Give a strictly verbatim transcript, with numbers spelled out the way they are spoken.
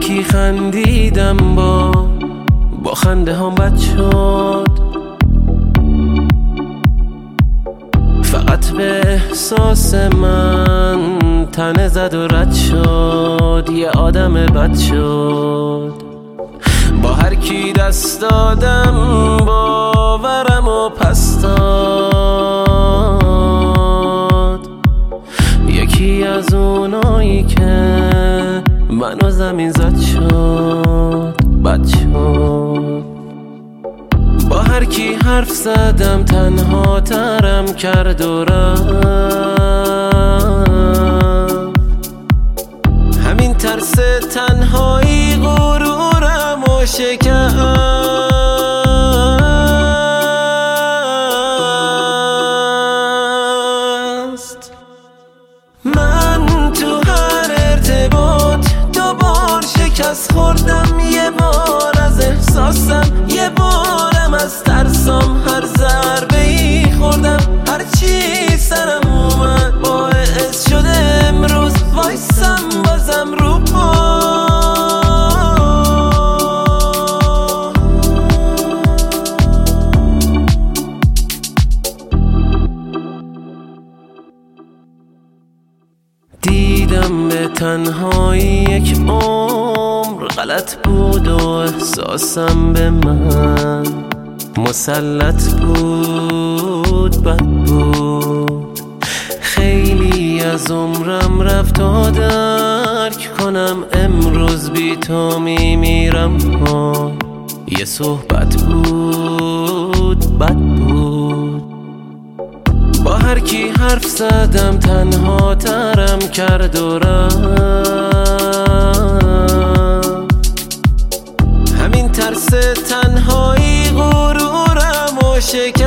یکی خندیدم با با خنده هم بد شد، فقط به احساس من تنه زد و رد شد، یه آدم بد شد. با هر کی دست دادم باورم و پس داد، یکی از اونایی که منو زمین زد شد، بد شد. با هر کی حرف زدم تنها ترم کرد و رفت، همین ترس تنهایی غرورم و شکست. من تو هر ارتباط دوبار شکست خوردم، یه بار از احساسم، یه بارم از ترسام، هر ضربه ای خوردم، هر چی سرم اومد باعث شده امروز وایسم بازم رو پا. دیدم به تنهایی یک عمر غلط بود و احساسم به من مسلط بود، بد بود. خیلی از عمرم رفت تا درک کنم امروز بی تو میمیرم. یه صحبت بود، بد بود. با هر کی حرف زدم تنها ترم کرد و رفت، همین ترس تنهایی غرورم و شکست.